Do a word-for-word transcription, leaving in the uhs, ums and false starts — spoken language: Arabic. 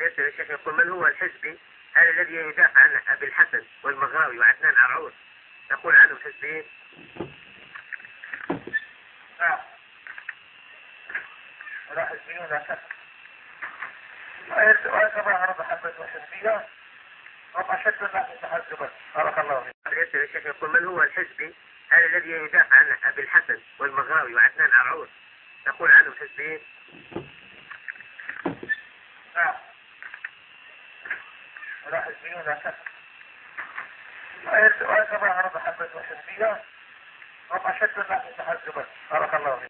يسأل الشيخ يقول: من هو الحزبي هذا الذي يدافع عن أبي الحسن والمغراوي وعدنان عرعور؟ يقول عنهم حزبيين. نعم. ولا حزبيون لا شك. ويتظاهر بحبة الحزبية هم أشد الناس تحزبا. بارك الله فيك. يسأل الشيخ يقول: من هو الحزبي هذا الذي يدافع عن أبي الحسن والمغراوي وعدنان عرعور؟ يقول عنهم حزبيين. نعم. ولا حزبيون لا شك. ويتظاهر بحبة الحزبية هم أشد الناس تحزبا. بارك الله فيك.